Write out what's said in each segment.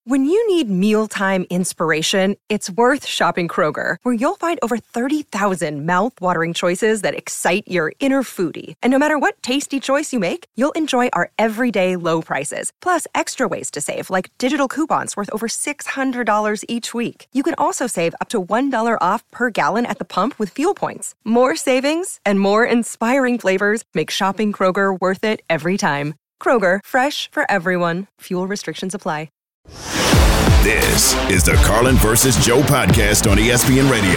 When you need mealtime inspiration, it's worth shopping Kroger, where you'll find over 30,000 mouth-watering choices that excite your inner foodie. And no matter what tasty choice you make, you'll enjoy our everyday low prices, plus extra ways to save, like digital coupons worth over $600 each week. You can also save up to $1 off per gallon at the pump with fuel points. More savings and more inspiring flavors make shopping Kroger worth it every time. Kroger, fresh for everyone. Fuel restrictions apply. This is the Carlin versus Joe podcast on ESPN Radio.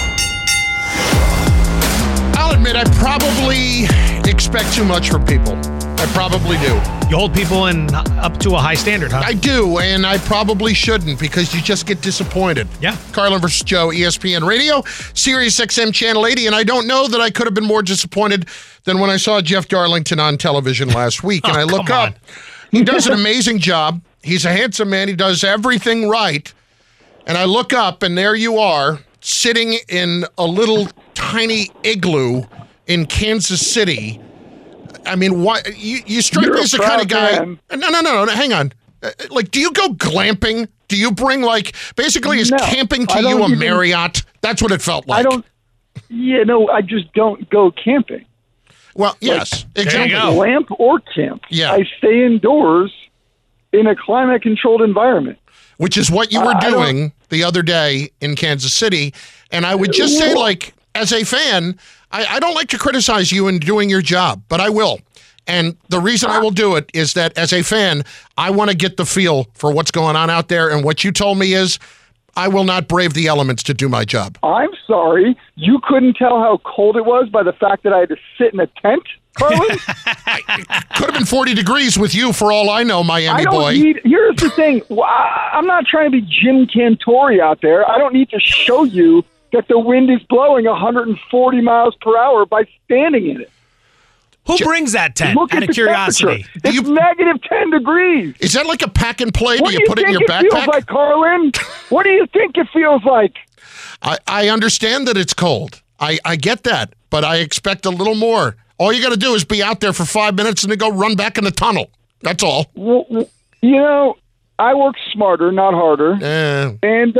I'll admit, I probably expect too much from people. I probably do. You hold people up to a high standard, huh? I do, and I probably shouldn't because you just get disappointed. Yeah. Carlin versus Joe, ESPN Radio, Sirius XM Channel 80, and I don't know that I could have been more disappointed than when I saw Jeff Darlington on television last week. And I look up. He does an amazing job. He's a handsome man. He does everything right. And I look up, and there you are, sitting in a little tiny igloo in Kansas City. I mean, what you strike me as the kind of guy. No, hang on. Like, do you go glamping? Do you bring, like, basically is camping to you a Marriott? That's what it felt like. I just don't go camping. Well, yes, exactly. Glamp or camp. Yeah. I stay indoors in a climate-controlled environment. Which is what you were doing the other day in Kansas City. And I would just say, like, as a fan, I don't like to criticize you in doing your job, but I will. And the reason I will do it is that as a fan, I want to get the feel for what's going on out there. And what you told me is I will not brave the elements to do my job. I'm sorry. You couldn't tell how cold it was by the fact that I had to sit in a tent, Carlin? It could have been 40 degrees with you for all I know, Miami boy. Here's the thing. I'm not trying to be Jim Cantori out there. I don't need to show you that the wind is blowing 140 miles per hour by standing in it. Who brings that tent, out of curiosity? It's negative 10 degrees. Is that like a pack and play? Do you put it in your backpack? What do you think it feels like, Carlin? What do you think it feels like? I understand that it's cold. I get that, but I expect a little more. All you got to do is be out there for 5 minutes and then go run back in the tunnel. That's all. Well, I work smarter, not harder. And,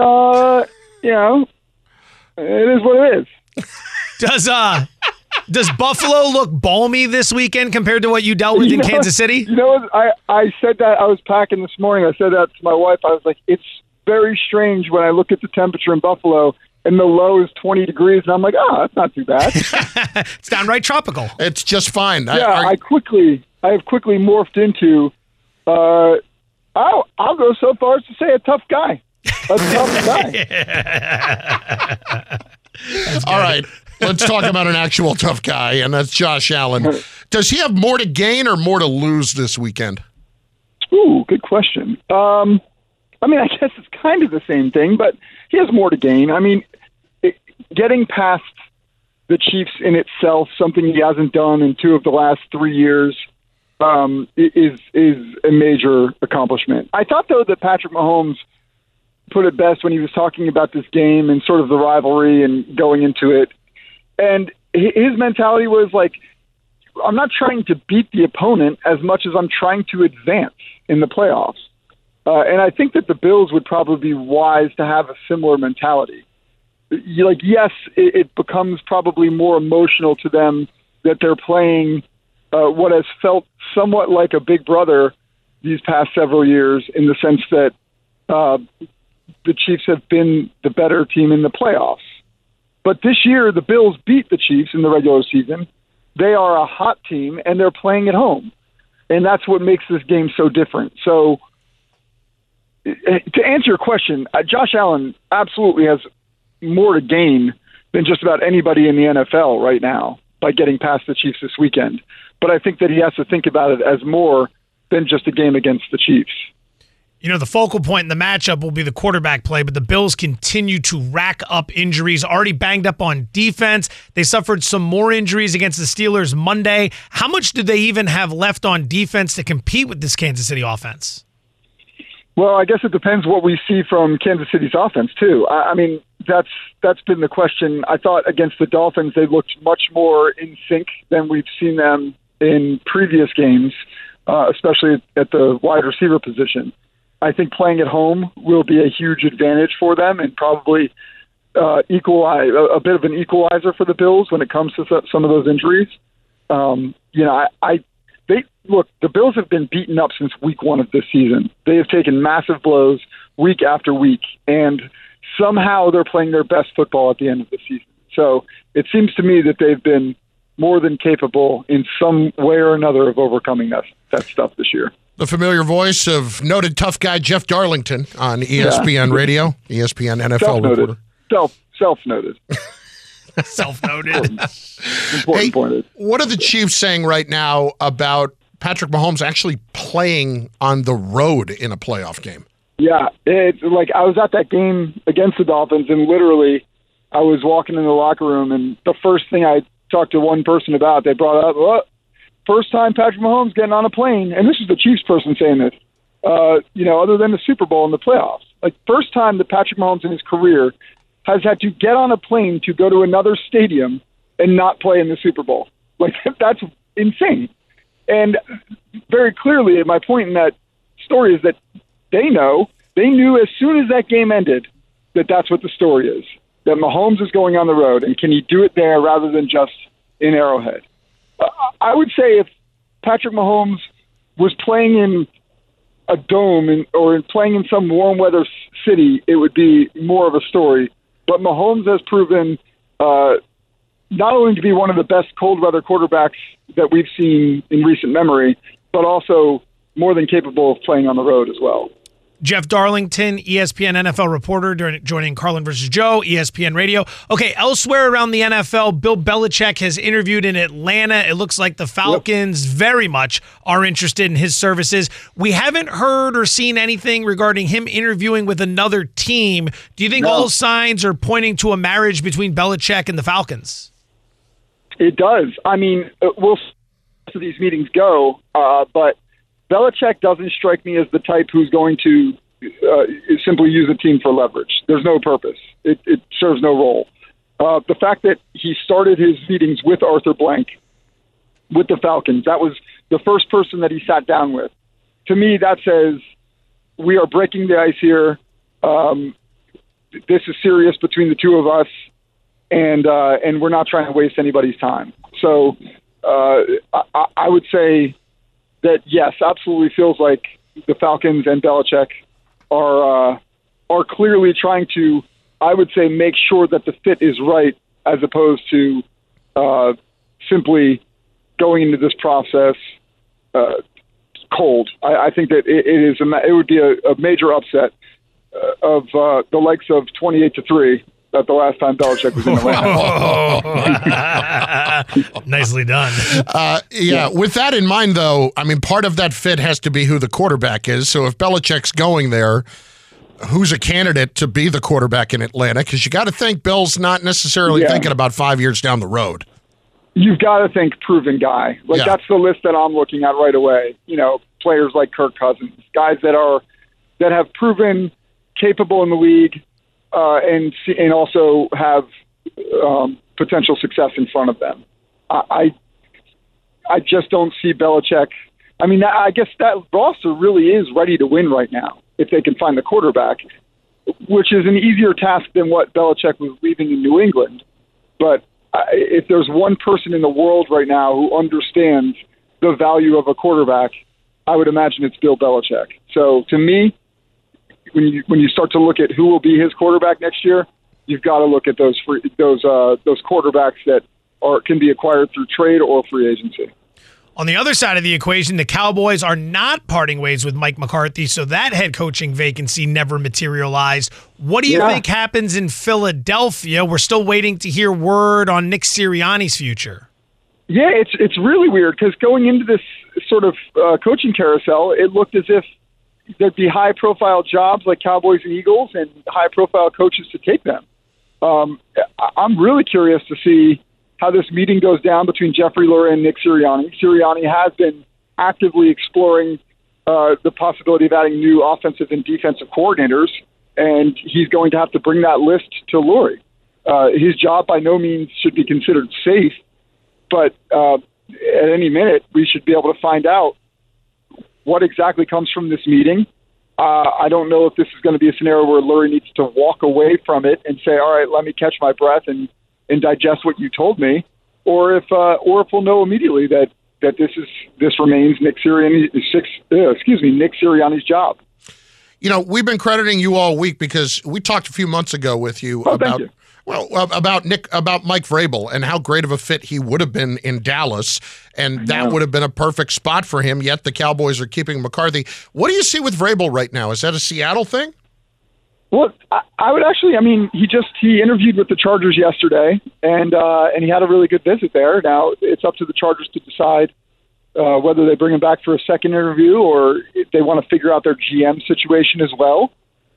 it is what it is. Does Buffalo look balmy this weekend compared to what you dealt with in Kansas City? You know what? I said that. I was packing this morning. I said that to my wife. I was like, it's very strange when I look at the temperature in Buffalo and the low is 20 degrees. And I'm like, that's not too bad. It's downright tropical. It's just fine. Yeah, I have quickly morphed into, I'll go so far as to say a tough guy. A tough guy. All right. Let's talk about an actual tough guy, and that's Josh Allen. Does he have more to gain or more to lose this weekend? Ooh, good question. I guess it's kind of the same thing, but he has more to gain. I mean, getting past the Chiefs in itself, something he hasn't done in 2 of the last 3 years, is a major accomplishment. I thought, though, that Patrick Mahomes put it best when he was talking about this game and sort of the rivalry and going into it. And his mentality was like, I'm not trying to beat the opponent as much as I'm trying to advance in the playoffs. And I think that the Bills would probably be wise to have a similar mentality. Yes, it becomes probably more emotional to them that they're playing what has felt somewhat like a big brother these past several years, in the sense that the Chiefs have been the better team in the playoffs. But this year, the Bills beat the Chiefs in the regular season. They are a hot team, and they're playing at home. And that's what makes this game so different. So, to answer your question, Josh Allen absolutely has more to gain than just about anybody in the NFL right now by getting past the Chiefs this weekend. But I think that he has to think about it as more than just a game against the Chiefs. The focal point in the matchup will be the quarterback play, but the Bills continue to rack up injuries, already banged up on defense. They suffered some more injuries against the Steelers Monday. How much do they even have left on defense to compete with this Kansas City offense? Well, I guess it depends what we see from Kansas City's offense, too. I mean, that's been the question. I thought against the Dolphins, they looked much more in sync than we've seen them in previous games, especially at the wide receiver position. I think playing at home will be a huge advantage for them and probably a bit of an equalizer for the Bills when it comes to some of those injuries. The Bills have been beaten up since week 1 of this season. They have taken massive blows week after week, and somehow they're playing their best football at the end of the season. So it seems to me that they've been more than capable in some way or another of overcoming that stuff this year. The familiar voice of noted tough guy Jeff Darlington on ESPN Radio, ESPN NFL reporter. Self-noted. Self-noted. Important point. What are the Chiefs saying right now about Patrick Mahomes actually playing on the road in a playoff game? Yeah, it's like I was at that game against the Dolphins, and literally I was walking in the locker room, and the first thing I talked to one person about, they brought up, first time Patrick Mahomes getting on a plane, and this is the Chiefs person saying this, other than the Super Bowl and the playoffs. Like, first time that Patrick Mahomes in his career has had to get on a plane to go to another stadium and not play in the Super Bowl. Like, that's insane. And very clearly, my point in that story is that they knew as soon as that game ended that that's what the story is, that Mahomes is going on the road, and can he do it there rather than just in Arrowhead? I would say if Patrick Mahomes was playing in a dome or playing in some warm weather city, it would be more of a story. But Mahomes has proven not only to be one of the best cold weather quarterbacks that we've seen in recent memory, but also more than capable of playing on the road as well. Jeff Darlington, ESPN NFL reporter, joining Carlin versus Joe, ESPN Radio. Okay, elsewhere around the NFL, Bill Belichick has interviewed in Atlanta. It looks like the Falcons very much are interested in his services. We haven't heard or seen anything regarding him interviewing with another team. Do you think all signs are pointing to a marriage between Belichick and the Falcons? It does. I mean, we'll see how these meetings go, but Belichick doesn't strike me as the type who's going to simply use a team for leverage. There's no purpose. It serves no role. The fact that he started his meetings with Arthur Blank, with the Falcons, that was the first person that he sat down with. To me, that says we are breaking the ice here. This is serious between the two of us, and we're not trying to waste anybody's time. So I would say that, yes, absolutely feels like the Falcons and Belichick are clearly trying to, I would say, make sure that the fit is right, as opposed to simply going into this process cold. I think that it would be a major upset of the likes of 28-3. The last time Belichick was in Atlanta. Nicely done. With that in mind, though, I mean, part of that fit has to be who the quarterback is. So if Belichick's going there, who's a candidate to be the quarterback in Atlanta? Because you got to think Bill's not necessarily thinking about 5 years down the road. You've got to think proven guy. That's the list that I'm looking at right away. You know, players like Kirk Cousins, guys that have proven capable in the league. And also have potential success in front of them. I just don't see Belichick. I mean, I guess that roster really is ready to win right now if they can find the quarterback, which is an easier task than what Belichick was leaving in New England. But if there's one person in the world right now who understands the value of a quarterback, I would imagine it's Bill Belichick. So to me, when you start to look at who will be his quarterback next year, you've got to look at those quarterbacks that can be acquired through trade or free agency. On the other side of the equation, the Cowboys are not parting ways with Mike McCarthy, so that head coaching vacancy never materialized. What do you think happens in Philadelphia? We're still waiting to hear word on Nick Sirianni's future. Yeah, it's really weird because going into this sort of coaching carousel, it looked as if there'd be high-profile jobs like Cowboys and Eagles and high-profile coaches to take them. I'm really curious to see how this meeting goes down between Jeffrey Lurie and Nick Sirianni. Sirianni has been actively exploring the possibility of adding new offensive and defensive coordinators, and he's going to have to bring that list to Lurie. His job by no means should be considered safe, but at any minute we should be able to find out what exactly comes from this meeting I don't know if this is going to be a scenario where Lurie needs to walk away from it and say, all right, let me catch my breath and digest what you told me, or if we'll know immediately that this remains Nick Sirianni's job. You know, we've been crediting you all week because we talked a few months ago with you about Mike Vrabel and how great of a fit he would have been in Dallas, and that would have been a perfect spot for him, yet the Cowboys are keeping McCarthy. What do you see with Vrabel right now? Is that a Seattle thing? Well, I would actually, I mean, he interviewed with the Chargers yesterday, and he had a really good visit there. Now, it's up to the Chargers to decide whether they bring him back for a second interview or if they want to figure out their GM situation as well.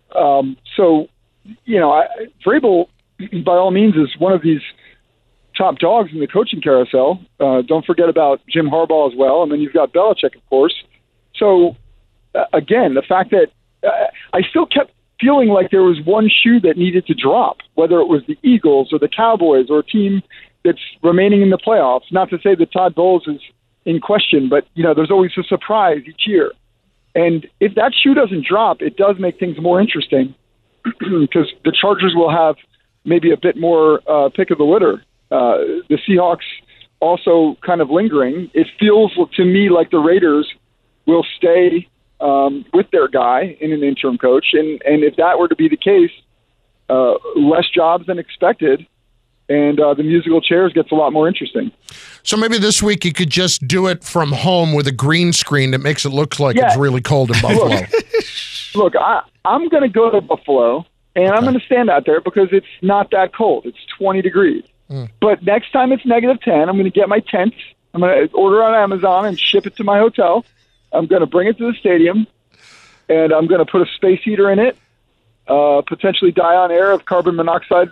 Vrabel, by all means, is one of these top dogs in the coaching carousel. Don't forget about Jim Harbaugh as well, and then you've got Belichick, of course. So, again, the fact that I still kept feeling like there was one shoe that needed to drop, whether it was the Eagles or the Cowboys or a team that's remaining in the playoffs. Not to say that Todd Bowles is in question, but, there's always a surprise each year. And if that shoe doesn't drop, it does make things more interesting because the Chargers will have maybe a bit more pick of the litter. The Seahawks also kind of lingering. It feels to me like the Raiders will stay with their guy in an interim coach. And if that were to be the case, less jobs than expected, and the musical chairs gets a lot more interesting. So maybe this week you could just do it from home with a green screen that makes it look like it's really cold in Buffalo. Look, I'm going to go to Buffalo, and I'm going to stand out there because it's not that cold. It's 20 degrees. But next time it's -10, I'm going to get my tent. I'm going to order on Amazon and ship it to my hotel. I'm going to bring it to the stadium, and I'm going to put a space heater in it, potentially die on air of carbon monoxide.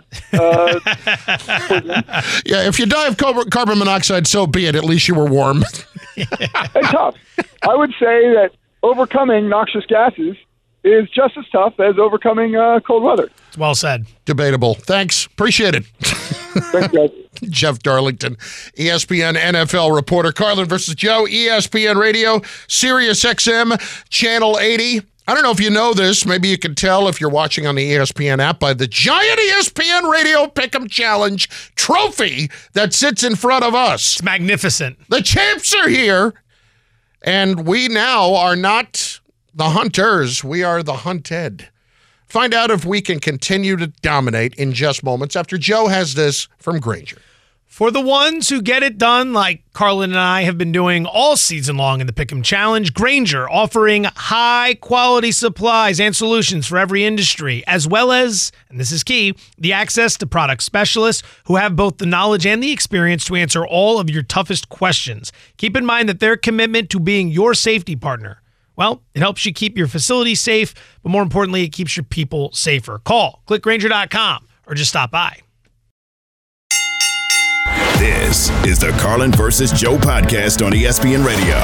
Yeah, if you die of carbon monoxide, so be it. At least you were warm. It's tough. I would say that overcoming noxious gases is just as tough as overcoming cold weather. It's well said. Debatable. Thanks. Appreciate it. Thanks, guys. Jeff Darlington, ESPN NFL reporter. Carlin versus Joe, ESPN Radio, Sirius XM, Channel 80. I don't know if you know this. Maybe you can tell if you're watching on the ESPN app by the giant ESPN Radio Pick'em Challenge trophy that sits in front of us. It's magnificent. The champs are here, and we now are not the hunters. We are the hunted. Find out if we can continue to dominate in just moments after Joe has this from Grainger. For the ones who get it done, like Carlin and I have been doing all season long in the Pick'em Challenge, Grainger offering high-quality supplies and solutions for every industry, as well as, and this is key, the access to product specialists who have both the knowledge and the experience to answer all of your toughest questions. Keep in mind that their commitment to being your safety partner, well, it helps you keep your facility safe, but more importantly, it keeps your people safer. Call, click Grainger.com, or just stop by. This is the Carlin versus Joe podcast on ESPN Radio.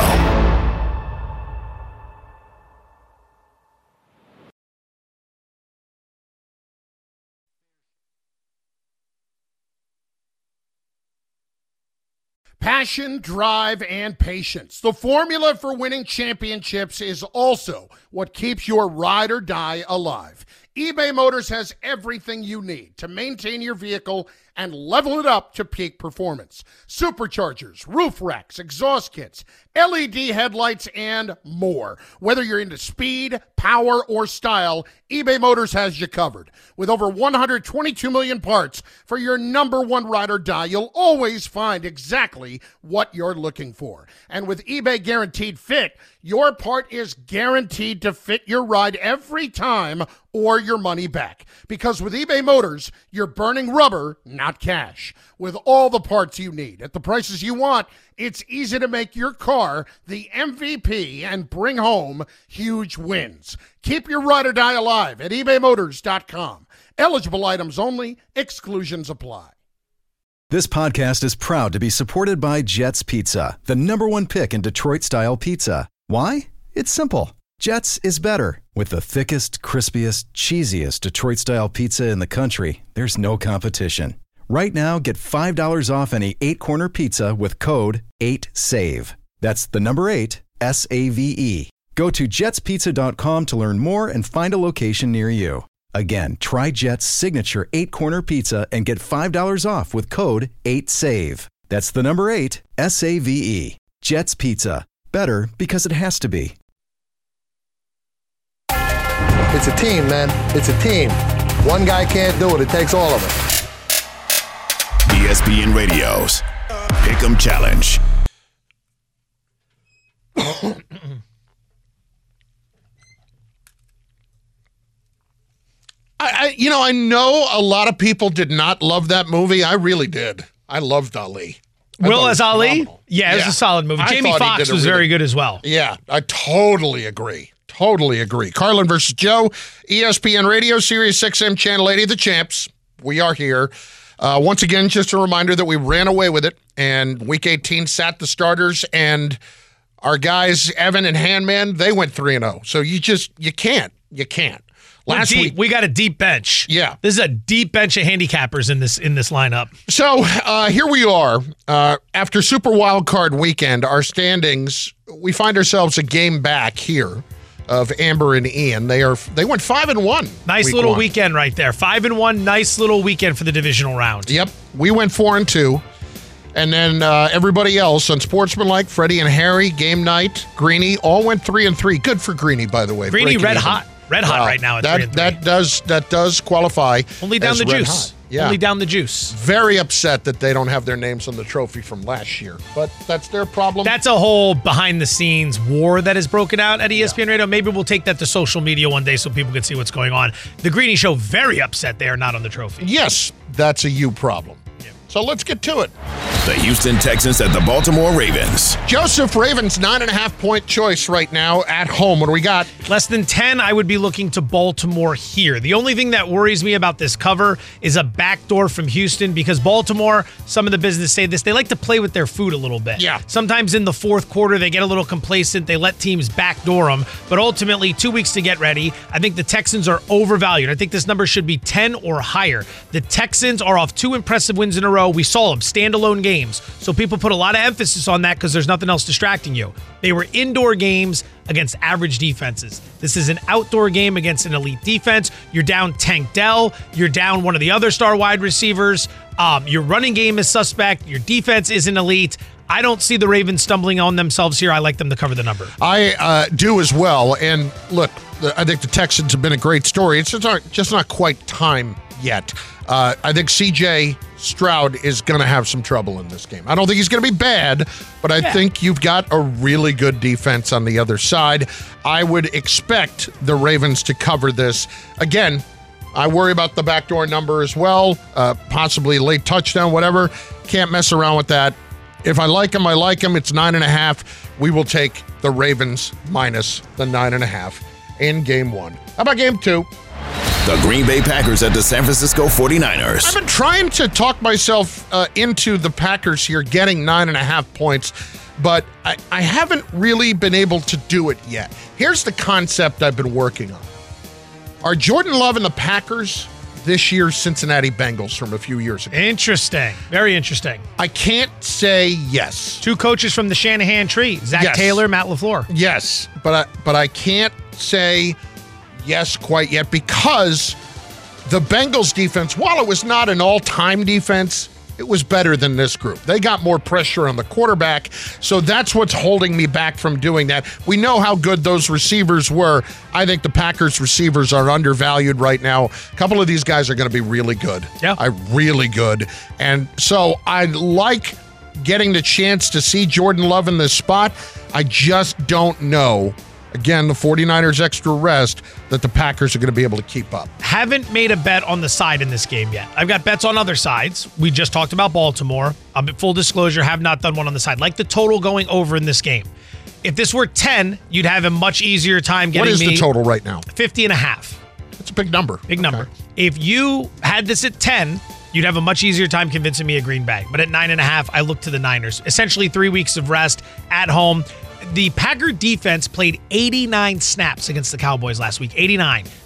Passion, drive, and patience. The formula for winning championships is also what keeps your ride or die alive. eBay Motors has everything you need to maintain your vehicle and level it up to peak performance. Superchargers, roof racks, exhaust kits, LED headlights, and more. Whether you're into speed, power, or style, eBay Motors has you covered. With over 122 million parts for your number one ride or die, you'll always find exactly what you're looking for. And with eBay Guaranteed Fit, your part is guaranteed to fit your ride every time or your money back. Because with eBay Motors, you're burning rubber, not cash. With all the parts you need at the prices you want, it's easy to make your car the MVP and bring home huge wins. Keep your ride or die alive at ebaymotors.com. Eligible items only. Exclusions apply. This podcast is proud to be supported by Jets Pizza, the #1 pick in Detroit-style pizza. Why? It's simple. Jets is better. With the thickest, crispiest, cheesiest Detroit-style pizza in the country, there's no competition. Right now, get $5 off any 8-corner pizza with code 8SAVE. That's the number 8, S-A-V-E. Go to jetspizza.com to learn more and find a location near you. Again, try Jet's signature 8-corner pizza and get $5 off with code 8SAVE. That's the number 8, SAVE. Jet's Pizza. Better because it has to be. It's a team, man. It's a team. One guy can't do it. It takes all of us. ESPN Radio's Pick'em Challenge. I know a lot of people did not love that movie. I really did. I loved Ali. Will as Ali? Yeah, it was a solid movie. Jamie Foxx was very good as well. Yeah, I totally agree. Totally agree. Carlin versus Joe, ESPN Radio, Sirius XM Channel 80, the champs. We are here. Once again, just a reminder that we ran away with it, and Week 18 sat the starters, and our guys, Evan and Handman, they went 3-0. So you can't. You can't. Last week we got a deep bench. Yeah, this is a deep bench of handicappers in this lineup. So here we are after Super Wild Card Weekend. Our standings, we find ourselves a game back here of Amber and Ian. They went 5-1. Nice little weekend right there. 5-1. Nice little weekend for the divisional round. Yep, we went 4-2. And then everybody else, Unsportsmanlike, Freddie and Harry, Game Night, Greeny, all went 3-3. Good for Greeny, by the way. Greeny red hot right now at 3-3. That does qualify. Only down the juice. Hot. Yeah. Only down the juice. Very upset that they don't have their names on the trophy from last year, but that's their problem. That's a whole behind-the-scenes war that has broken out at ESPN Radio. Maybe we'll take that to social media one day so people can see what's going on. The Greeny Show, very upset they are not on the trophy. Yes, that's a you problem. Yeah. So let's get to it. The Houston Texans at the Baltimore Ravens. Joseph, Ravens 9.5-point choice right now at home. What do we got? Less than 10, I would be looking to Baltimore here. The only thing that worries me about this cover is a backdoor from Houston because Baltimore, some of the business say this, they like to play with their food a little bit. Yeah. Sometimes in the fourth quarter, they get a little complacent. They let teams backdoor them. But ultimately, 2 weeks to get ready. I think the Texans are overvalued. I think this number should be 10 or higher. The Texans are off 2 impressive wins in a row. We saw them, standalone games. So people put a lot of emphasis on that because there's nothing else distracting you. They were indoor games against average defenses. This is an outdoor game against an elite defense. You're down Tank Dell. You're down one of the other star wide receivers. Your running game is suspect. Your defense isn't elite. I don't see the Ravens stumbling on themselves here. I like them to cover the number. I do as well. And look, I think the Texans have been a great story. It's just not quite time yet. I think C.J. Stroud is going to have some trouble in this game. I don't think he's going to be bad, but I think you've got a really good defense on the other side. I would expect the Ravens to cover this. Again, I worry about the backdoor number as well, possibly late touchdown, whatever. Can't mess around with that. If I like him, I like him. It's 9.5. We will take the Ravens minus the 9.5 in game 1. How about game 2? The Green Bay Packers at the San Francisco 49ers. I've been trying to talk myself into the Packers here getting 9.5 points, but I haven't really been able to do it yet. Here's the concept I've been working on. Are Jordan Love and the Packers this year's Cincinnati Bengals from a few years ago? Interesting. Very interesting. I can't say yes. 2 coaches from the Shanahan tree. Zach Taylor, Matt LaFleur. Yes, but I can't say yes quite yet because the Bengals defense, while it was not an all-time defense, it was better than this group. They got more pressure on the quarterback, so that's what's holding me back from doing that. We know how good those receivers were. I think the Packers receivers are undervalued right now. A couple of these guys are going to be really good. Yeah. Really good. And so I like getting the chance to see Jordan Love in this spot. I just don't know. Again, the 49ers extra rest that the Packers are going to be able to keep up. Haven't made a bet on the side in this game yet. I've got bets on other sides. We just talked about Baltimore. Full disclosure, have not done one on the side. Like the total going over in this game. If this were 10, you'd have a much easier time getting me. What is the total right now? 50.5. That's a big number. Big number. If you had this at 10, you'd have a much easier time convincing me of Green Bay. But at 9.5, I look to the Niners. Essentially 3 weeks of rest at home. The Packer defense played 89 snaps against the Cowboys last week. 89.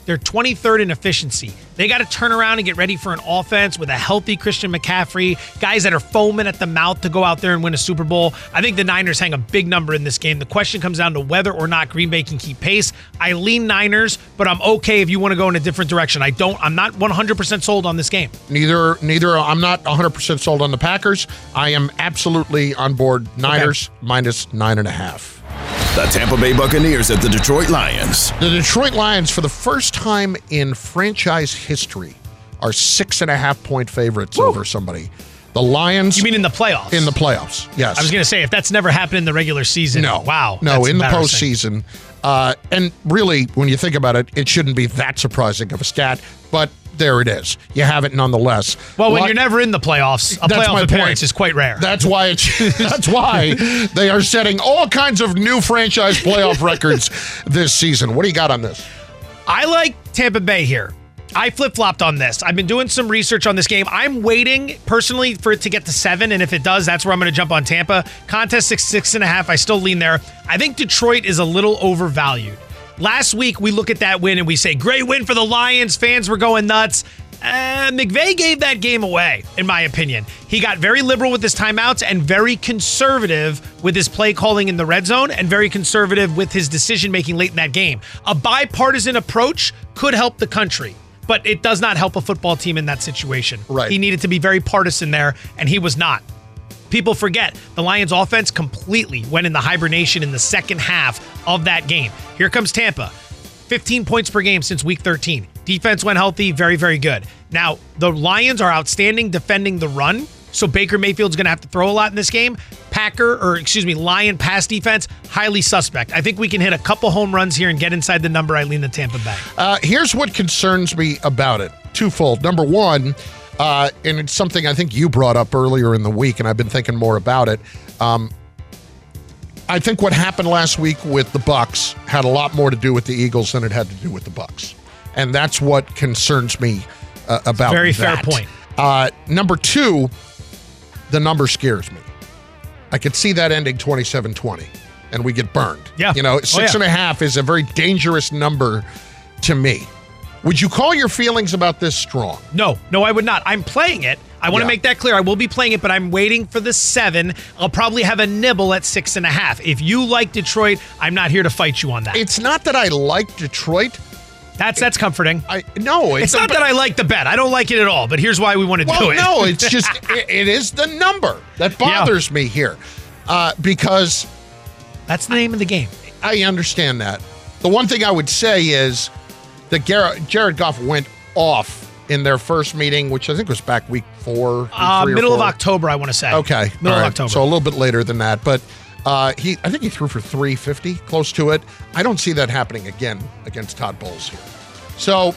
They're 23rd in efficiency. They got to turn around and get ready for an offense with a healthy Christian McCaffrey, guys that are foaming at the mouth to go out there and win a Super Bowl. I think the Niners hang a big number in this game. The question comes down to whether or not Green Bay can keep pace. I lean Niners, but I'm okay if you want to go in a different direction. I'm not 100% sold on this game. Neither. I'm not 100% sold on the Packers. I am absolutely on board Niners minus 9.5. The Tampa Bay Buccaneers at the Detroit Lions. The Detroit Lions, for the first time in franchise history, are 6.5-point favorites over somebody. The Lions. You mean in the playoffs? In the playoffs, yes. I was going to say, if that's never happened in the regular season, no. Wow. No, in the postseason. And really, when you think about it, it shouldn't be that surprising of a stat, but there it is. You have it nonetheless. Well, when you're never in the playoffs, a playoff appearance is quite rare. That's why that's why they are setting all kinds of new franchise playoff records this season. What do you got on this? I like Tampa Bay here. I flip-flopped on this. I've been doing some research on this game. I'm waiting, personally, for it to get to 7, and if it does, that's where I'm going to jump on Tampa. Contest 6.5. I still lean there. I think Detroit is a little overvalued. Last week, we look at that win and we say, great win for the Lions. Fans were going nuts. McVay gave that game away, in my opinion. He got very liberal with his timeouts and very conservative with his play calling in the red zone and very conservative with his decision-making late in that game. A bipartisan approach could help the country, but it does not help a football team in that situation. Right. He needed to be very partisan there, and he was not. People forget the Lions offense completely went in the hibernation in the second half of that game. Here comes Tampa. 15 points per game since week 13. Defense went healthy, very, very good. Now, the Lions are outstanding defending the run, so Baker Mayfield's going to have to throw a lot in this game. Lion pass defense, highly suspect. I think we can hit a couple home runs here and get inside the number. I lean the Tampa Bay. Here's what concerns me about it. Twofold. Number one, and it's something I think you brought up earlier in the week, and I've been thinking more about it. I think what happened last week with the Bucs had a lot more to do with the Eagles than it had to do with the Bucs, and that's what concerns me about Very that. fair point. Number two, the number scares me. I could see that ending 27-20, and we get burned. Yeah. 6.5 is a very dangerous number to me. Would you call your feelings about this strong? No, I would not. I'm playing it. I want to make that clear. I will be playing it, but I'm waiting for the 7. I'll probably have a nibble at 6.5. If you like Detroit, I'm not here to fight you on that. It's not that I like Detroit. That's comforting. It's not that I like the bet. I don't like it at all, but here's why we want to do it. No, it's just, it is the number that bothers me here. Because that's the name of the game. I understand that. The one thing I would say is that Jared Goff went off in their first meeting, which I think was back week 4. Middle of October, I want to say. Okay. Middle of October. So a little bit later than that. But I think he threw for 350, close to it. I don't see that happening again against Todd Bowles here. So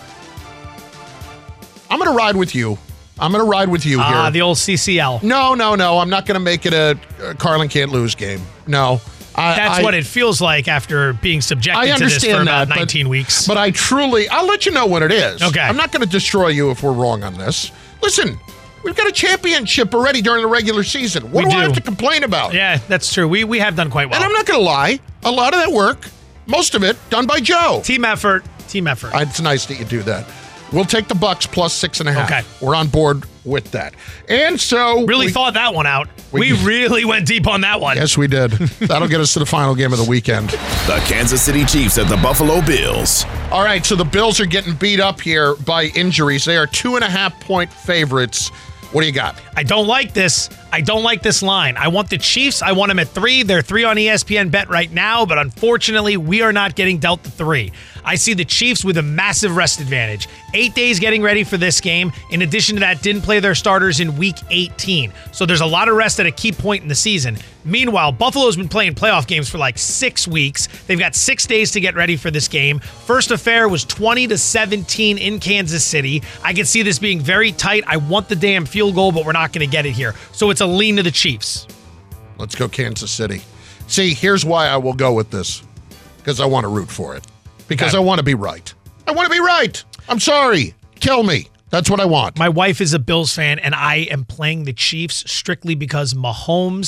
I'm going to ride with you. here. The old CCL. No. I'm not going to make it a Carlin can't lose game. No. That's what it feels like after being subjected to this for about 19 weeks. But I'll let you know when it is. Okay. I'm not going to destroy you if we're wrong on this. Listen, we've got a championship already during the regular season. What do I have to complain about? Yeah, that's true. We have done quite well. And I'm not going to lie. A lot of that work, most of it, done by Joe. Team effort. It's nice that you do that. We'll take the Bucs plus 6.5. Okay. We're on board with that. And so really thought that one out. We really went deep on that one. Yes, we did. That'll get us to the final game of the weekend. The Kansas City Chiefs at the Buffalo Bills. All right, so the Bills are getting beat up here by injuries. They are 2.5-point favorites. What do you got? I don't like this. I don't like this line. I want the Chiefs. I want them at 3. They're 3 on ESPN Bet right now, but unfortunately, we are not getting dealt the 3. I see the Chiefs with a massive rest advantage. 8 days getting ready for this game. In addition to that, didn't play their starters in Week 18. So there's a lot of rest at a key point in the season. Meanwhile, Buffalo's been playing playoff games for like 6 weeks. They've got 6 days to get ready for this game. First affair was 20-17 in Kansas City. I can see this being very tight. I want the damn field goal, but we're not going to get it here. So it's a lean to the Chiefs. Let's go Kansas City. See, here's why I will go with this. Because I want to root for it. Because I want to be right. I want to be right. I'm sorry. Kill me. That's what I want. My wife is a Bills fan, and I am playing the Chiefs strictly because Mahomes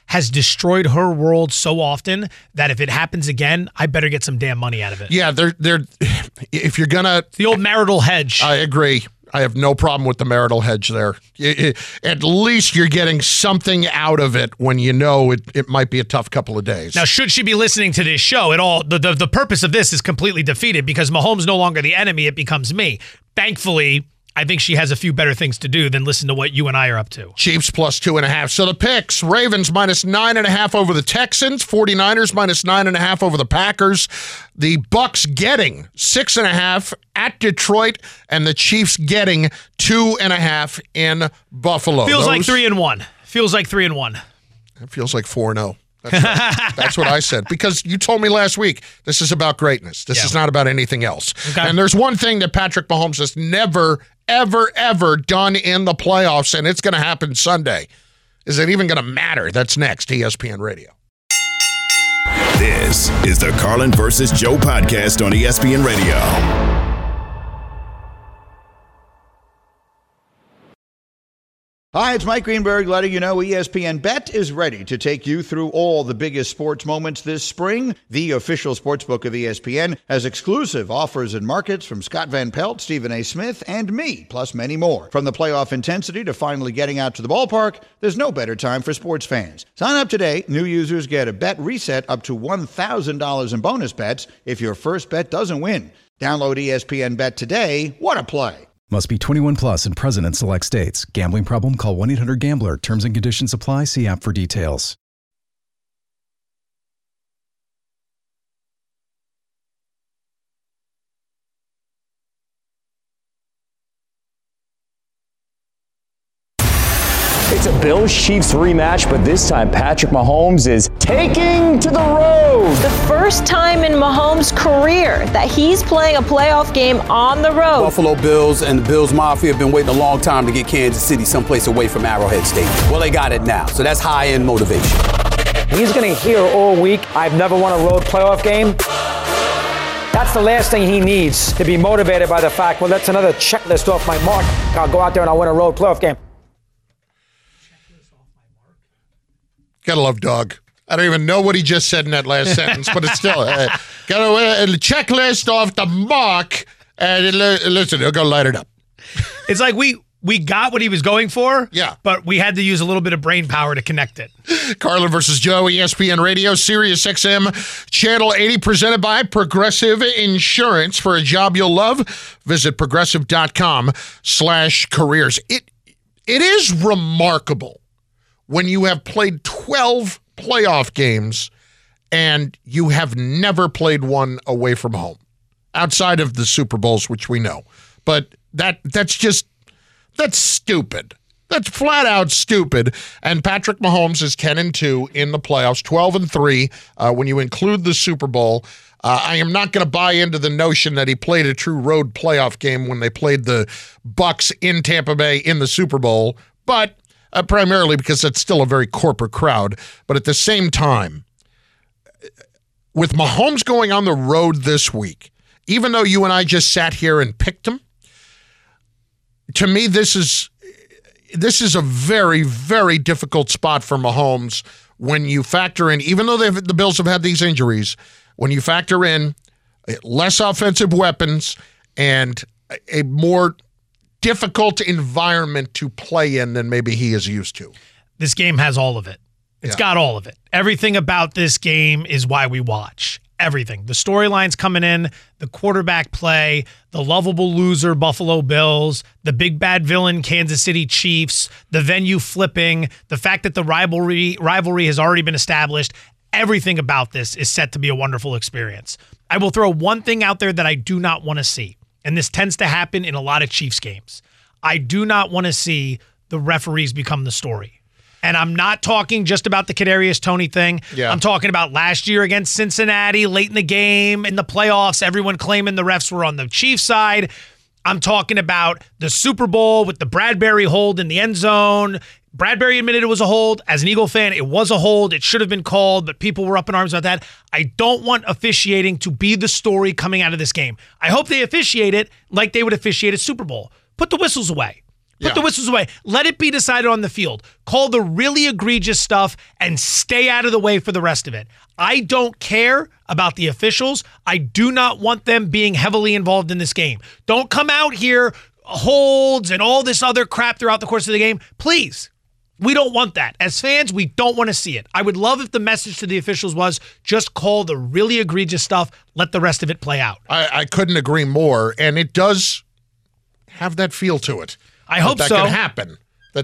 has destroyed her world so often that if it happens again, I better get some damn money out of it. Yeah, they're if you're gonna the old marital hedge. I agree. I have no problem with the marital hedge there. At least you're getting something out of it when you know it might be a tough couple of days. Now, should she be listening to this show at all, the purpose of this is completely defeated because Mahomes no longer the enemy, it becomes me. Thankfully, I think she has a few better things to do than listen to what you and I are up to. Chiefs plus 2.5. So the picks, Ravens minus 9.5 over the Texans, 49ers minus 9.5 over the Packers, the Bucks getting 6.5 at Detroit, and the Chiefs getting 2.5 in Buffalo. Feels like 3-1. Feels like 3-1. It feels like 4-0. That's right. That's what I said. Because you told me last week, this is about greatness. This is not about anything else. Okay. And there's one thing that Patrick Mahomes has never, ever, ever done in the playoffs, and it's going to happen Sunday. Is it even going to matter? That's next, ESPN Radio. This is the Carlin versus Joe podcast on ESPN Radio. Hi, it's Mike Greenberg letting you know ESPN Bet is ready to take you through all the biggest sports moments this spring. The official sportsbook of ESPN has exclusive offers and markets from Scott Van Pelt, Stephen A. Smith, and me, plus many more. From the playoff intensity to finally getting out to the ballpark, there's no better time for sports fans. Sign up today. New users get a bet reset up to $1,000 in bonus bets if your first bet doesn't win. Download ESPN Bet today. What a play. Must be 21 plus and present in select states. Gambling problem? Call 1-800-GAMBLER. Terms and conditions apply. See app for details. It's a Bills-Chiefs rematch, but this time Patrick Mahomes is taking to the road. The first time in Mahomes' career that he's playing a playoff game on the road. Buffalo Bills and the Bills Mafia have been waiting a long time to get Kansas City someplace away from Arrowhead Stadium. Well, they got it now, so that's high-end motivation. He's going to hear all week, I've never won a road playoff game. That's the last thing he needs, to be motivated by the fact, well, that's another checklist off my mark. I'll go out there and I'll win a road playoff game. Gotta love Doug. I don't even know what he just said in that last sentence, but it's still got a checklist off the mark. And listen, he'll go light it up. It's like we got what he was going for, yeah, but we had to use a little bit of brain power to connect it. Carlin versus Joe, ESPN Radio, Sirius XM, Channel 80, presented by Progressive Insurance. For a job you'll love, visit progressive.com/careers. It is remarkable when you have played 12 playoff games and you have never played one away from home, outside of the Super Bowls, which we know. But that's stupid. That's flat out stupid. And Patrick Mahomes is 10-2 in the playoffs, 12-3 when you include the Super Bowl. I am not going to buy into the notion that he played a true road playoff game when they played the Bucs in Tampa Bay in the Super Bowl, but primarily because it's still a very corporate crowd. But at the same time, with Mahomes going on the road this week, even though you and I just sat here and picked him, to me, this is a very, very difficult spot for Mahomes when you factor in, even though the Bills have had these injuries, when you factor in less offensive weapons and a more difficult environment to play in than maybe he is used to. This game has all of it. It's got all of it. Everything about this game is why we watch. Everything. The storylines coming in, the quarterback play, the lovable loser Buffalo Bills, the big bad villain Kansas City Chiefs, the venue flipping, the fact that the rivalry has already been established. Everything about this is set to be a wonderful experience. I will throw one thing out there that I do not want to see, and this tends to happen in a lot of Chiefs games. I do not want to see the referees become the story. And I'm not talking just about the Kadarius Toney thing. Yeah. I'm talking about last year against Cincinnati, late in the game, in the playoffs, everyone claiming the refs were on the Chiefs' side. I'm talking about the Super Bowl with the Bradbury hold in the end zone. Bradbury admitted it was a hold. As an Eagle fan, it was a hold. It should have been called, but people were up in arms about that. I don't want officiating to be the story coming out of this game. I hope they officiate it like they would officiate a Super Bowl. Put the whistles away. Put the whistles away. Let it be decided on the field. Call the really egregious stuff and stay out of the way for the rest of it. I don't care about the officials. I do not want them being heavily involved in this game. Don't come out here, holds and all this other crap throughout the course of the game. Please. We don't want that. As fans, we don't want to see it. I would love if the message to the officials was just call the really egregious stuff, let the rest of it play out. I couldn't agree more, and it does have that feel to it. I hope that so. Could happen.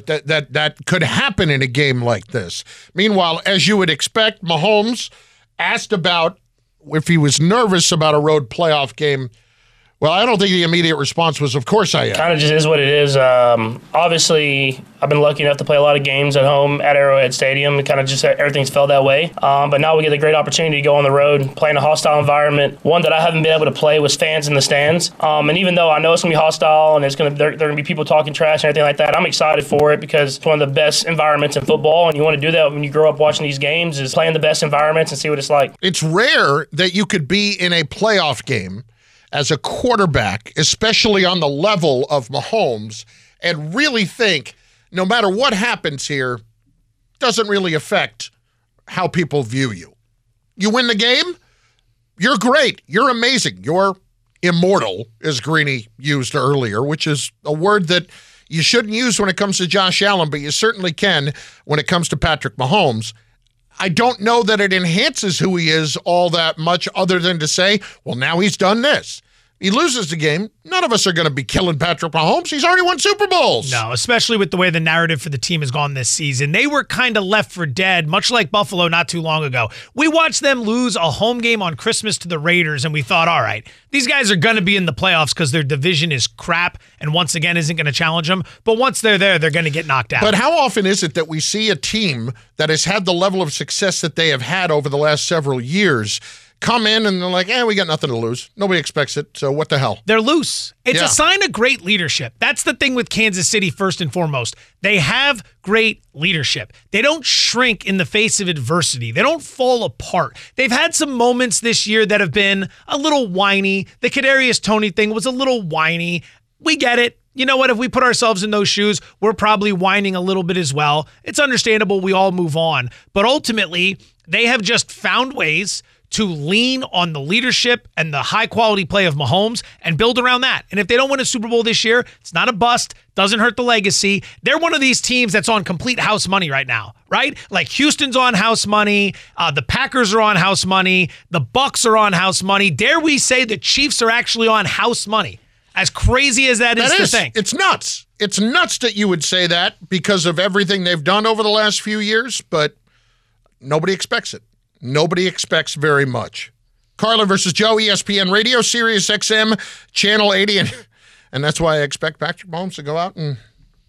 That could happen in a game like this. Meanwhile, as you would expect, Mahomes asked about if he was nervous about a road playoff game. Well, I don't think the immediate response was, of course I am. Kind of just is what it is. Obviously, I've been lucky enough to play a lot of games at home at Arrowhead Stadium. Kind of just everything's felt that way. But now we get a great opportunity to go on the road, play in a hostile environment, one that I haven't been able to play with fans in the stands. And even though I know it's going to be hostile and there are going to be people talking trash and everything like that, I'm excited for it because it's one of the best environments in football. And you want to do that when you grow up watching these games, is play in the best environments and see what it's like. It's rare that you could be in a playoff game as a quarterback, especially on the level of Mahomes, and really think no matter what happens here, doesn't really affect how people view you. You win the game, you're great, you're amazing, you're immortal, as Greeny used earlier, which is a word that you shouldn't use when it comes to Josh Allen, but you certainly can when it comes to Patrick Mahomes. I don't know that it enhances who he is all that much other than to say, well, now he's done this. He loses the game. None of us are going to be killing Patrick Mahomes. He's already won Super Bowls. No, especially with the way the narrative for the team has gone this season. They were kind of left for dead, much like Buffalo not too long ago. We watched them lose a home game on Christmas to the Raiders, and we thought, all right, these guys are going to be in the playoffs because their division is crap and once again isn't going to challenge them. But once they're there, they're going to get knocked out. But how often is it that we see a team that has had the level of success that they have had over the last several years come in and they're like, we got nothing to lose. Nobody expects it, so what the hell? They're loose. It's a sign of great leadership. That's the thing with Kansas City, first and foremost. They have great leadership. They don't shrink in the face of adversity. They don't fall apart. They've had some moments this year that have been a little whiny. The Kadarius Toney thing was a little whiny. We get it. You know what? If we put ourselves in those shoes, we're probably whining a little bit as well. It's understandable. We all move on. But ultimately, they have just found ways to lean on the leadership and the high-quality play of Mahomes and build around that. And if they don't win a Super Bowl this year, it's not a bust, doesn't hurt the legacy. They're one of these teams that's on complete house money right now, right? Like Houston's on house money, the Packers are on house money, the Bucs are on house money. Dare we say the Chiefs are actually on house money? As crazy as that is to think. It's nuts. It's nuts that you would say that because of everything they've done over the last few years, but nobody expects it. Nobody expects very much. Carlin versus Joe, ESPN Radio, Sirius XM, Channel 80, and that's why I expect Patrick Mahomes to go out and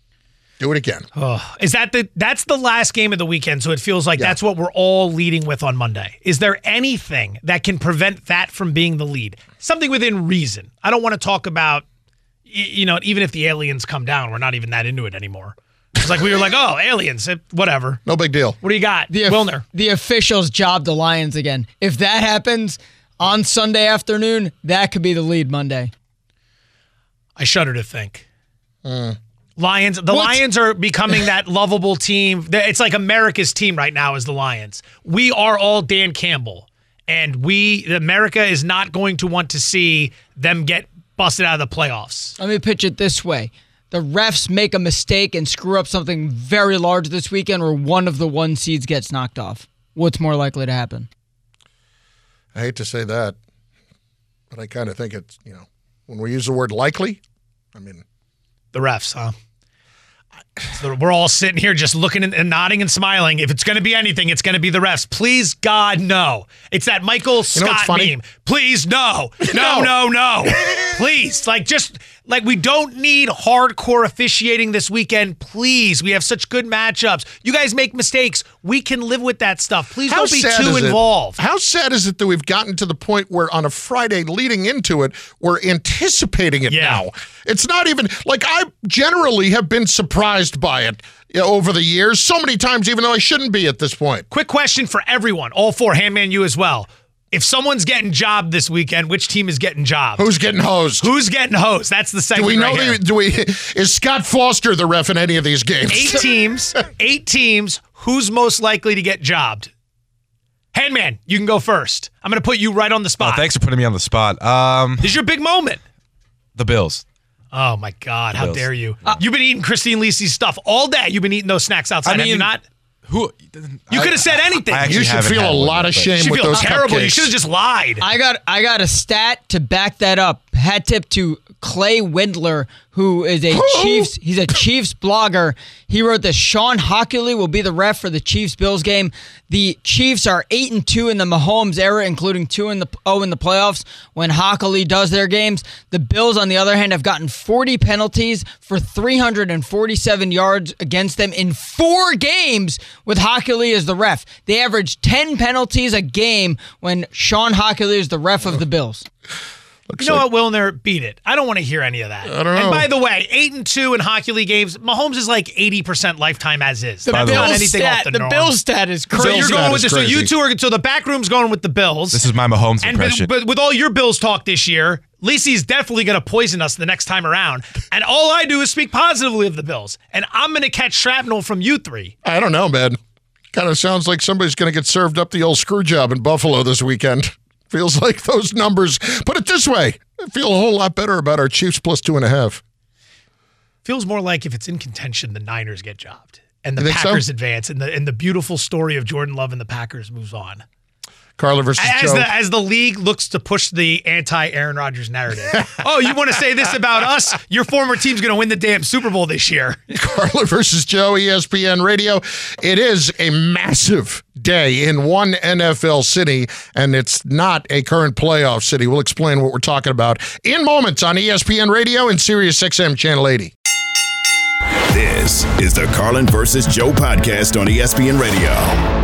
do it again. Oh, that's the last game of the weekend, so it feels like that's what we're all leading with on Monday. Is there anything that can prevent that from being the lead? Something within reason. I don't want to talk about, even if the aliens come down, we're not even that into it anymore. It's like we were like, oh, aliens, whatever. No big deal. What do you got? Wilner. The officials job the Lions again. If that happens on Sunday afternoon, that could be the lead Monday. I shudder to think. Lions. The Lions are becoming that lovable team. It's like America's team right now is the Lions. We are all Dan Campbell, and America is not going to want to see them get busted out of the playoffs. Let me pitch it this way. The refs make a mistake and screw up something very large this weekend, or one of the 1 seeds gets knocked off. What's more likely to happen? I hate to say that, but I kind of think it's, when we use the word likely, the refs, huh? So we're all sitting here just looking and nodding and smiling. If it's going to be anything, it's going to be the refs. Please, God, no. It's that Michael Scott meme. Please, no. No. Please. We don't need hardcore officiating this weekend. Please. We have such good matchups. You guys make mistakes. We can live with that stuff. Please don't be too involved. How sad is it that we've gotten to the point where on a Friday leading into it, we're anticipating it now? It's not even, I generally have been surprised by it over the years so many times, even though I shouldn't be at this point. Quick question for everyone, all four, Handman, you as well. If someone's getting jobbed this weekend, which team is getting jobbed? Who's getting hosed? Who's getting hosed? That's the segment. Is Scott Foster the ref in any of these games? 8 teams. Who's most likely to get jobbed? Handman, you can go first. I'm going to put you right on the spot. Oh, thanks for putting me on the spot. This is your big moment. The Bills. Oh, my God. How dare you? You've been eating Christine Lisi's stuff all day. You've been eating those snacks outside, have you not? You could have said anything. You should feel a lot of shame with those terrible. cupcakes. You should have just lied. I got a stat to back that up. Hat tip to Clay Windler, who is he's a Chiefs blogger. He wrote that Sean Hockley will be the ref for the Chiefs-Bills game. The Chiefs are 8-2 in the Mahomes era, including 2-0 in the playoffs when Hockley does their games. The Bills, on the other hand, have gotten 40 penalties for 347 yards against them in 4 games with Hockley as the ref. They average 10 penalties a game when Sean Hockley is the ref of the Bills. You know what, Wilner? Beat it. I don't want to hear any of that. I don't know. And by the way, 8-2 in hockey league games. Mahomes is like 80% lifetime as is. The Bills stat is crazy. So you're going with this. So you two are. So the back room's going with the Bills. This is my Mahomes impression. But with all your Bills talk this year, Lisi's definitely going to poison us the next time around. And all I do is speak positively of the Bills. And I'm going to catch shrapnel from you 3. I don't know, man. Kind of sounds like somebody's going to get served up the old screw job in Buffalo this weekend. Feels like those numbers. Put it this way. I feel a whole lot better about our Chiefs plus 2.5. Feels more like if it's in contention, the Niners get jobbed. And the Packers advance. And the beautiful story of Jordan Love and the Packers moves on. Carlin versus Joe. As the league looks to push the anti-Aaron Rodgers narrative. Oh, you want to say this about us? Your former team's going to win the damn Super Bowl this year. Carlin versus Joe, ESPN Radio. It is a massive day in one NFL city, and it's not a current playoff city. We'll explain what we're talking about in moments on ESPN Radio and Sirius XM Channel 80. This is the Carlin versus Joe podcast on ESPN Radio.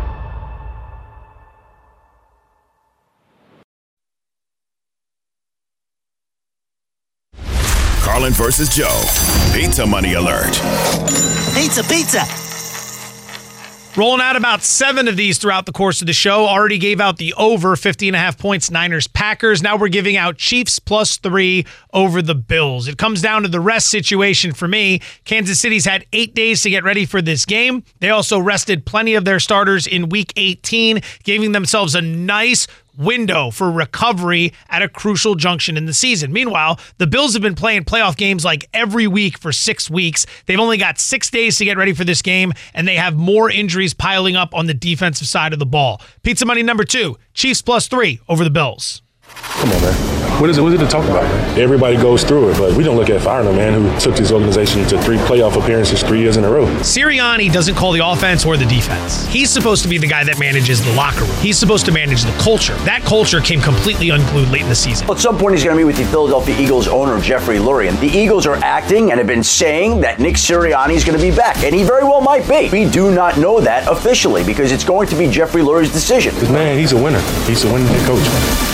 Carlin versus Joe. Pizza money alert. Pizza. Rolling out about 7 of these throughout the course of the show. Already gave out the over 50.5 points, Niners-Packers. Now we're giving out Chiefs plus 3 over the Bills. It comes down to the rest situation for me. Kansas City's had 8 days to get ready for this game. They also rested plenty of their starters in Week 18, giving themselves a nice window for recovery at a crucial junction in the season. Meanwhile, the Bills have been playing playoff games like every week for 6 weeks. They've only got 6 days to get ready for this game, and they have more injuries piling up on the defensive side of the ball. Pizza money number 2, Chiefs plus 3 over the Bills. Come on, man. What is it to talk about, man? Everybody goes through it, but we don't look at firing a man who took this organization to 3 playoff appearances 3 years in a row. Sirianni doesn't call the offense or the defense. He's supposed to be the guy that manages the locker room. He's supposed to manage the culture. That culture came completely unglued late in the season. At some point, he's going to meet with the Philadelphia Eagles owner, Jeffrey Lurie. And the Eagles are acting and have been saying that Nick Sirianni is going to be back. And he very well might be. We do not know that officially because it's going to be Jeffrey Lurie's decision. Because, man, he's a winner. He's a winning head coach.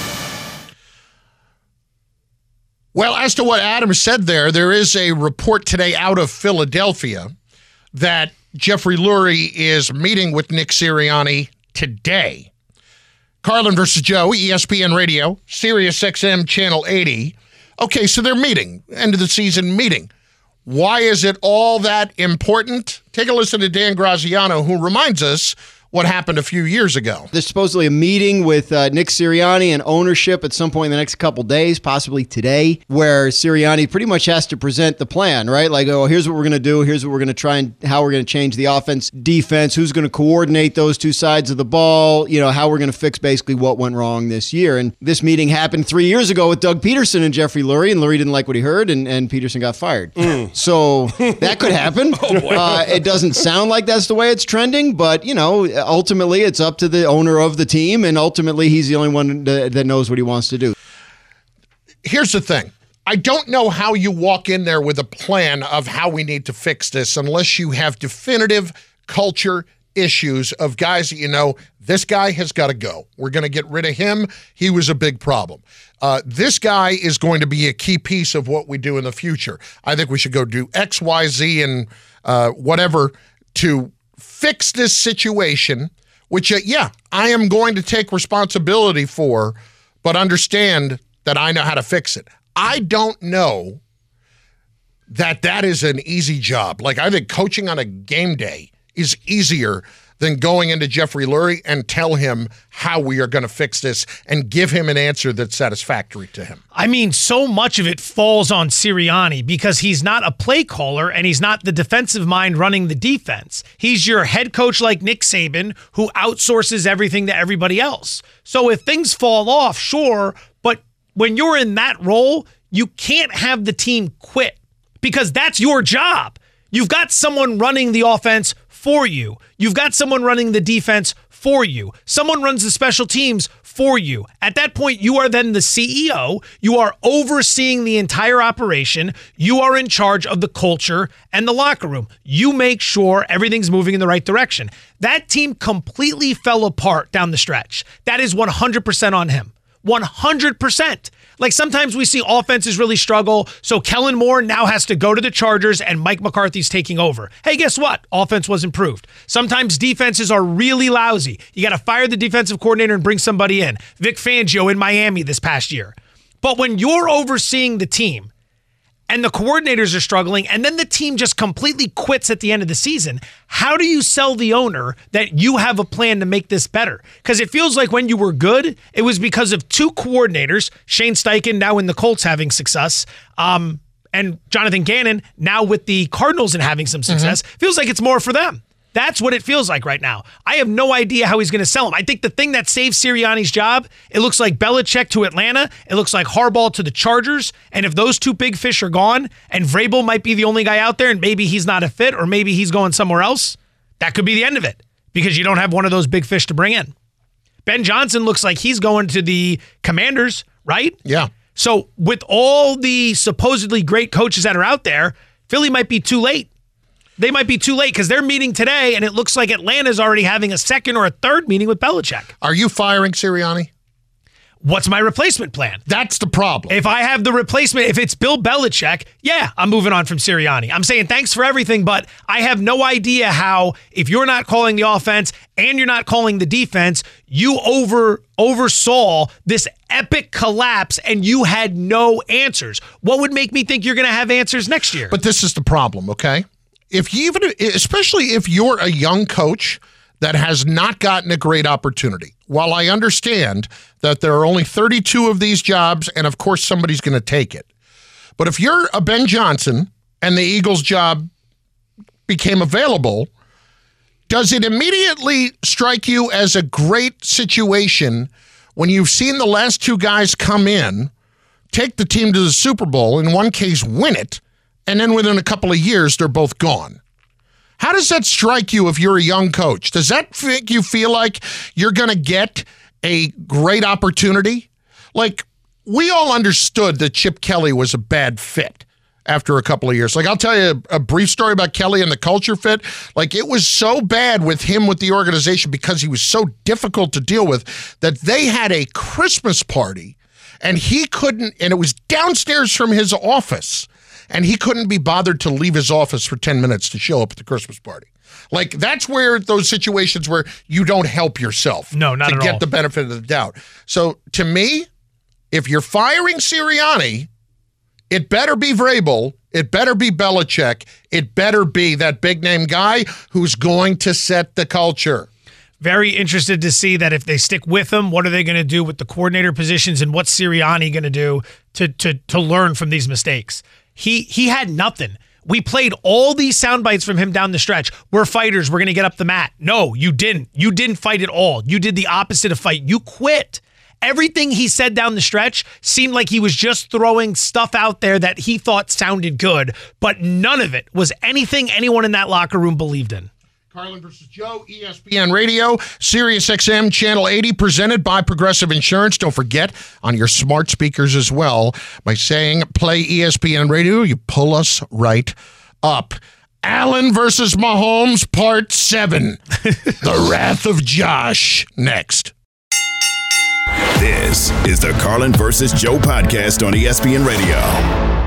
Well, as to what Adam said there is a report today out of Philadelphia that Jeffrey Lurie is meeting with Nick Sirianni today. Carlin versus Joe, ESPN Radio, Sirius XM Channel 80. Okay, so they're meeting, end of the season meeting. Why is it all that important? Take a listen to Dan Graziano, who reminds us what happened a few years ago. There's supposedly a meeting with Nick Sirianni and ownership at some point in the next couple days, possibly today, where Sirianni pretty much has to present the plan, right? Like, oh, here's what we're going to do. Here's what we're going to try and how we're going to change the offense, defense, who's going to coordinate those 2 sides of the ball, how we're going to fix basically what went wrong this year. And this meeting happened 3 years ago with Doug Peterson and Jeffrey Lurie, and Lurie didn't like what he heard, and Peterson got fired. So that could happen. It doesn't sound like that's the way it's trending, but, ultimately, it's up to the owner of the team, and ultimately, he's the only one that knows what he wants to do. Here's the thing. I don't know how you walk in there with a plan of how we need to fix this unless you have definitive culture issues of guys that this guy has got to go. We're going to get rid of him. He was a big problem. This guy is going to be a key piece of what we do in the future. I think we should go do X, Y, Z, and whatever to fix this situation which, I am going to take responsibility for, but understand that I know how to fix it. I don't know that is an easy job. Like, I think coaching on a game day is easier than going into Jeffrey Lurie and tell him how we are going to fix this and give him an answer that's satisfactory to him. I mean, so much of it falls on Sirianni because he's not a play caller and he's not the defensive mind running the defense. He's your head coach like Nick Saban who outsources everything to everybody else. So if things fall off, sure, but when you're in that role, you can't have the team quit because that's your job. You've got someone running the offense for you. You've got someone running the defense for you. Someone runs the special teams for you. At that point, you are then the CEO. You are overseeing the entire operation. You are in charge of the culture and the locker room. You make sure everything's moving in the right direction. That team completely fell apart down the stretch. That is 100% on him. 100%. Like sometimes we see offenses really struggle, so Kellen Moore now has to go to the Chargers and Mike McCarthy's taking over. Hey, guess what? Offense was improved. Sometimes defenses are really lousy. You got to fire the defensive coordinator and bring somebody in. Vic Fangio in Miami this past year. But when you're overseeing the team and the coordinators are struggling and then the team just completely quits at the end of the season, how do you sell the owner that you have a plan to make this better? Because it feels like when you were good, it was because of two coordinators, Shane Steichen now in the Colts having success, and Jonathan Gannon now with the Cardinals and having some success. Feels like it's more for them. That's what it feels like right now. I have no idea how he's going to sell him. I think the thing that saves Sirianni's job, it looks like Belichick to Atlanta. It looks like Harbaugh to the Chargers. And if those two big fish are gone and Vrabel might be the only guy out there and maybe he's not a fit or maybe he's going somewhere else, that could be the end of it because you don't have one of those big fish to bring in. Ben Johnson looks like he's going to the Commanders, right? Yeah. So with all the supposedly great coaches that are out there, Philly might be too late. They might be too late because they're meeting today, and it looks like Atlanta's already having a second or a third meeting with Belichick. Are you firing Sirianni? What's my replacement plan? That's the problem. If I have the replacement, if it's Bill Belichick, yeah, I'm moving on from Sirianni. I'm saying thanks for everything, but I have no idea how, if you're not calling the offense and you're not calling the defense, you oversaw this epic collapse and you had no answers. What would make me think you're going to have answers next year? But this is the problem, okay? Especially if you're a young coach that has not gotten a great opportunity. While I understand that there are only 32 of these jobs, and of course somebody's going to take it. But if you're a Ben Johnson and the Eagles job became available, does it immediately strike you as a great situation when you've seen the last two guys come in, take the team to the Super Bowl, in one case win it, and then within a couple of years, they're both gone? How does that strike you if you're a young coach? Does that make you feel like you're going to get a great opportunity? Like, we all understood that Chip Kelly was a bad fit after a couple of years. Like, I'll tell you a brief story about Kelly and the culture fit. Like, it was so bad with him with the organization because he was so difficult to deal with that they had a Christmas party, and he couldn't, and it was downstairs from his office. And he couldn't be bothered to leave his office for 10 minutes to show up at the Christmas party. Like, that's where those situations where you don't help yourself. No, not at all. To get the benefit of the doubt. So, to me, if you're firing Sirianni, it better be Vrabel, it better be Belichick, it better be that big-name guy who's going to set the culture. Very interested to see that if they stick with him, what are they going to do with the coordinator positions and what's Sirianni going to do to learn from these mistakes? He had nothing. We played all these sound bites from him down the stretch. We're fighters. We're going to get up the mat. No, you didn't. You didn't fight at all. You did the opposite of fight. You quit. Everything he said down the stretch seemed like he was just throwing stuff out there that he thought sounded good, but none of it was anything anyone in that locker room believed in. Carlin versus Joe, ESPN Radio, Sirius XM, Channel 80, presented by Progressive Insurance. Don't forget, on your smart speakers as well, by saying play ESPN Radio, you pull us right up. Allen versus Mahomes, Part 7. The Wrath of Josh, next. This is the Carlin versus Joe podcast on ESPN Radio.